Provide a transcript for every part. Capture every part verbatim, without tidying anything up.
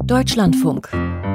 Deutschlandfunk.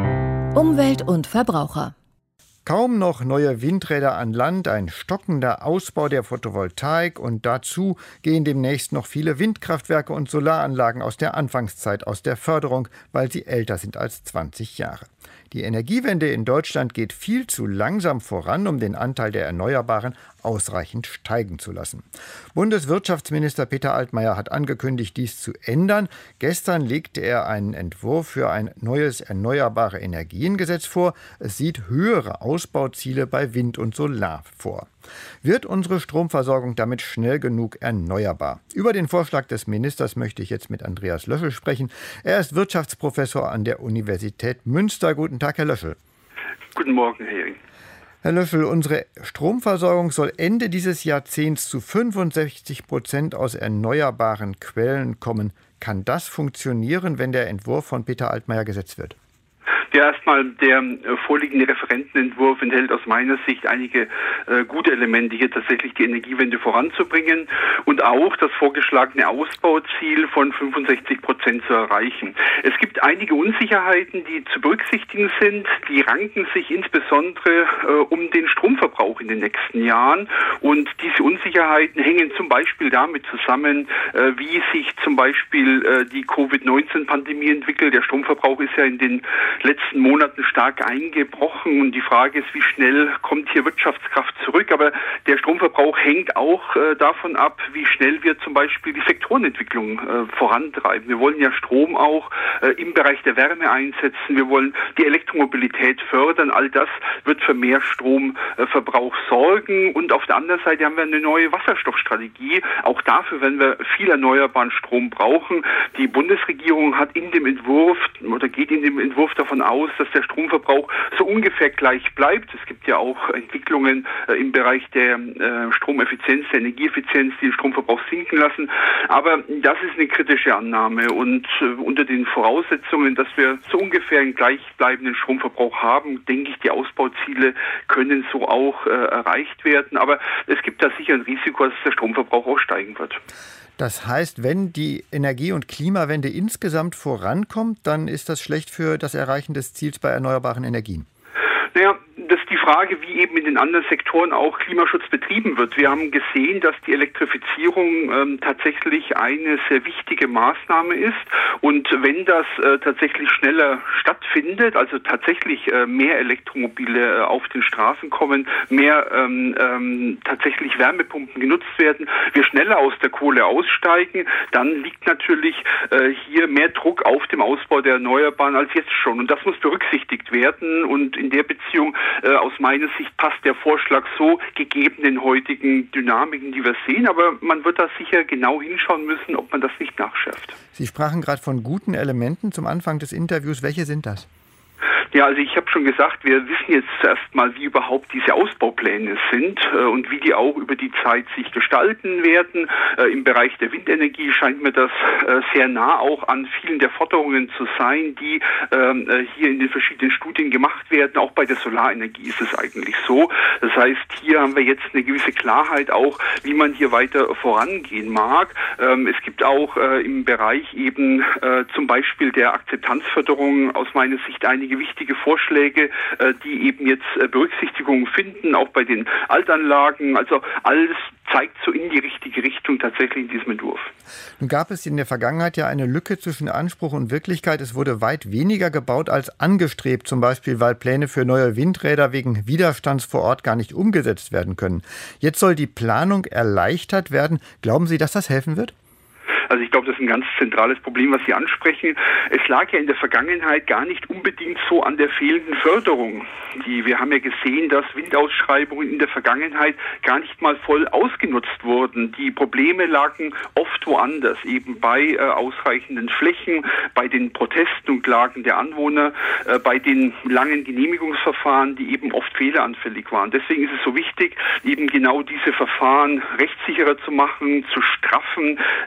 Umwelt und Verbraucher. Kaum noch neue Windräder an Land, ein stockender Ausbau der Photovoltaik und dazu gehen demnächst noch viele Windkraftwerke und Solaranlagen aus der Anfangszeit aus der Förderung, weil sie älter sind als zwanzig Jahre. Die Energiewende in Deutschland geht viel zu langsam voran, um den Anteil der Erneuerbaren ausreichend steigen zu lassen. Bundeswirtschaftsminister Peter Altmaier hat angekündigt, dies zu ändern. Gestern legte er einen Entwurf für ein neues Erneuerbare Energiengesetz vor. Es sieht höhere Ausbauziele bei Wind und Solar vor. Wird unsere Stromversorgung damit schnell genug erneuerbar? Über den Vorschlag des Ministers möchte ich jetzt mit Andreas Löschel sprechen. Er ist Wirtschaftsprofessor an der Universität Münster. Guten Tag, Herr Löschel. Guten Morgen, Herr Hering. Herr Löschel, unsere Stromversorgung soll Ende dieses Jahrzehnts zu fünfundsechzig Prozent aus erneuerbaren Quellen kommen. Kann das funktionieren, wenn der Entwurf von Peter Altmaier gesetzt wird? Ja, erstmal der äh, vorliegende Referentenentwurf enthält aus meiner Sicht einige äh, gute Elemente, hier tatsächlich die Energiewende voranzubringen und auch das vorgeschlagene Ausbauziel von fünfundsechzig Prozent zu erreichen. Es gibt einige Unsicherheiten, die zu berücksichtigen sind. Die ranken sich insbesondere äh, um den Stromverbrauch in den nächsten Jahren und diese Unsicherheiten hängen zum Beispiel damit zusammen, äh, wie sich zum Beispiel äh, die Covid neunzehn Pandemie entwickelt. Der Stromverbrauch ist ja in den letzten Monaten stark eingebrochen und die Frage ist, wie schnell kommt hier Wirtschaftskraft zurück, aber der Stromverbrauch hängt auch äh, davon ab, wie schnell wir zum Beispiel die Sektorenentwicklung äh, vorantreiben. Wir wollen ja Strom auch äh, im Bereich der Wärme einsetzen, wir wollen die Elektromobilität fördern, all das wird für mehr Stromverbrauch äh, sorgen und auf der anderen Seite haben wir eine neue Wasserstoffstrategie, auch dafür werden wir viel erneuerbaren Strom brauchen. Die Bundesregierung hat in dem Entwurf oder geht in dem Entwurf davon aus, dass der Stromverbrauch so ungefähr gleich bleibt. Es gibt ja auch Entwicklungen äh, im Bereich der äh, Stromeffizienz, der Energieeffizienz, die den Stromverbrauch sinken lassen. Aber das ist eine kritische Annahme und äh, unter den Voraussetzungen, dass wir so ungefähr einen gleichbleibenden Stromverbrauch haben, denke ich, die Ausbauziele können so auch äh, erreicht werden. Aber es gibt da sicher ein Risiko, dass der Stromverbrauch auch steigen wird. Das heißt, wenn die Energie- und Klimawende insgesamt vorankommt, dann ist das schlecht für das Erreichen des Ziels bei erneuerbaren Energien. Naja, das ist die Frage, wie eben in den anderen Sektoren auch Klimaschutz betrieben wird. Wir haben gesehen, dass die Elektrifizierung ähm, tatsächlich eine sehr wichtige Maßnahme ist. Und wenn das äh, tatsächlich schneller stattfindet, also tatsächlich äh, mehr Elektromobile äh, auf den Straßen kommen, mehr ähm, ähm, tatsächlich Wärmepumpen genutzt werden, wir schneller aus der Kohle aussteigen, dann liegt natürlich äh, hier mehr Druck auf dem Ausbau der Erneuerbaren als jetzt schon. Und das muss berücksichtigt werden. Und in der Beziehung äh, aus meiner Sicht passt der Vorschlag so gegeben den heutigen Dynamiken, die wir sehen. Aber man wird da sicher genau hinschauen müssen, ob man das nicht nachschärft. Sie sprachen gerade von guten Elementen zum Anfang des Interviews. Welche sind das? Ja, also ich habe schon gesagt, wir wissen jetzt zuerst mal, wie überhaupt diese Ausbaupläne sind äh, und wie die auch über die Zeit sich gestalten werden. Äh, Im Bereich der Windenergie scheint mir das äh, sehr nah auch an vielen der Forderungen zu sein, die äh, hier in den verschiedenen Studien gemacht werden. Auch bei der Solarenergie ist es eigentlich so. Das heißt, hier haben wir jetzt eine gewisse Klarheit auch, wie man hier weiter vorangehen mag. Ähm, es gibt auch äh, im Bereich eben äh, zum Beispiel der Akzeptanzförderung aus meiner Sicht einige wichtige Vorschläge, die eben jetzt Berücksichtigung finden, auch bei den Altanlagen. Also alles zeigt so in die richtige Richtung tatsächlich in diesem Entwurf. Nun gab es in der Vergangenheit ja eine Lücke zwischen Anspruch und Wirklichkeit. Es wurde weit weniger gebaut als angestrebt, zum Beispiel, weil Pläne für neue Windräder wegen Widerstands vor Ort gar nicht umgesetzt werden können. Jetzt soll die Planung erleichtert werden. Glauben Sie, dass das helfen wird? Also ich glaube, das ist ein ganz zentrales Problem, was Sie ansprechen. Es lag ja in der Vergangenheit gar nicht unbedingt so an der fehlenden Förderung. Die, wir haben ja gesehen, dass Windausschreibungen in der Vergangenheit gar nicht mal voll ausgenutzt wurden. Die Probleme lagen oft woanders, eben bei äh, ausreichenden Flächen, bei den Protesten und Klagen der Anwohner, äh, bei den langen Genehmigungsverfahren, die eben oft fehleranfällig waren. Deswegen ist es so wichtig, eben genau diese Verfahren rechtssicherer zu machen, zu straffen, ähm, die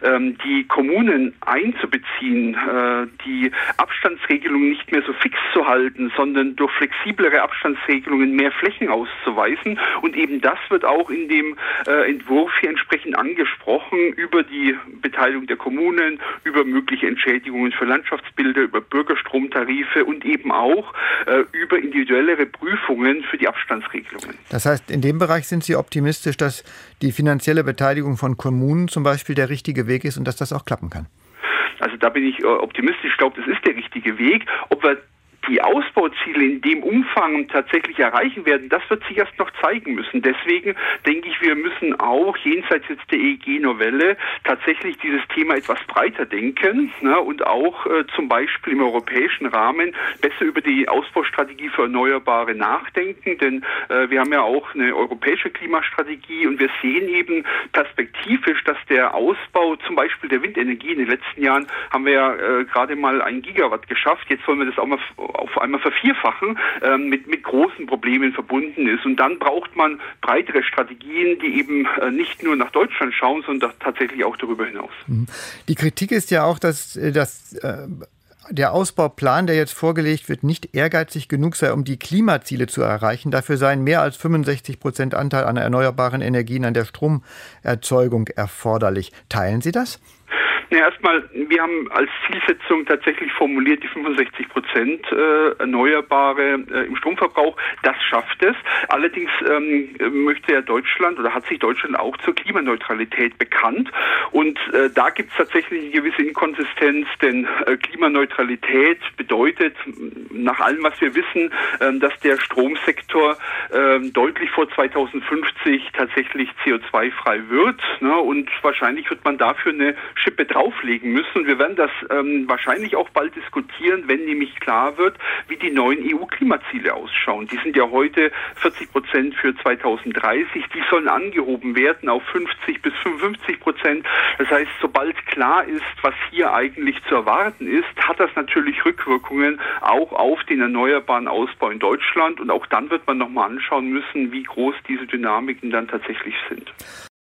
die Kommunen einzubeziehen, äh, die Abstandsregelungen nicht mehr so fix zu halten, sondern durch flexiblere Abstandsregelungen mehr Flächen auszuweisen. Und eben das wird auch in dem äh, Entwurf hier entsprechend angesprochen, über die Beteiligung der Kommunen, über mögliche Entschädigungen für Landschaftsbilder, über Bürgerstromtarife und eben auch äh, über individuellere Prüfungen für die Abstandsregelungen. Das heißt, in dem Bereich sind Sie optimistisch, dass die finanzielle Beteiligung von Kommunen zum Beispiel der richtige Weg ist und dass das auch klappen kann? Also da bin ich äh, optimistisch. Ich glaube, das ist der richtige Weg. Ob wir die Ausbauziele in dem Umfang tatsächlich erreichen werden, das wird sich erst noch zeigen müssen. Deswegen denke ich, wir müssen auch jenseits jetzt der E E G-Novelle tatsächlich dieses Thema etwas breiter denken, ne, und auch äh, zum Beispiel im europäischen Rahmen besser über die Ausbaustrategie für Erneuerbare nachdenken, denn äh, wir haben ja auch eine europäische Klimastrategie und wir sehen eben perspektivisch, dass der Ausbau zum Beispiel der Windenergie in den letzten Jahren haben wir ja äh, gerade mal ein Gigawatt geschafft. Jetzt wollen wir das auch mal auf einmal vervierfachen, äh, mit, mit großen Problemen verbunden ist. Und dann braucht man breitere Strategien, die eben äh, nicht nur nach Deutschland schauen, sondern tatsächlich auch darüber hinaus. Die Kritik ist ja auch, dass, dass äh, der Ausbauplan, der jetzt vorgelegt wird, nicht ehrgeizig genug sei, um die Klimaziele zu erreichen. Dafür seien mehr als fünfundsechzig Prozent Anteil an erneuerbaren Energien an der Stromerzeugung erforderlich. Teilen Sie das? Ja, erstmal, wir haben als Zielsetzung tatsächlich formuliert die fünfundsechzig Prozent äh, Erneuerbare äh, im Stromverbrauch. Das schafft es. Allerdings ähm, möchte ja Deutschland oder hat sich Deutschland auch zur Klimaneutralität bekannt. Und äh, da gibt es tatsächlich eine gewisse Inkonsistenz, denn äh, Klimaneutralität bedeutet, nach allem, was wir wissen, äh, dass der Stromsektor äh, deutlich vor zweitausendfünfzig tatsächlich C O zwei frei wird. Ne? Und wahrscheinlich wird man dafür eine Schippe drauflegen müssen. Wir werden das ähm, wahrscheinlich auch bald diskutieren, wenn nämlich klar wird, wie die neuen E U-Klimaziele ausschauen. Die sind ja heute vierzig Prozent für zweitausenddreißig. Die sollen angehoben werden auf fünfzig bis fünfundfünfzig Prozent. Das heißt, sobald klar ist, was hier eigentlich zu erwarten ist, hat das natürlich Rückwirkungen auch auf den erneuerbaren Ausbau in Deutschland. Und auch dann wird man nochmal anschauen müssen, wie groß diese Dynamiken dann tatsächlich sind.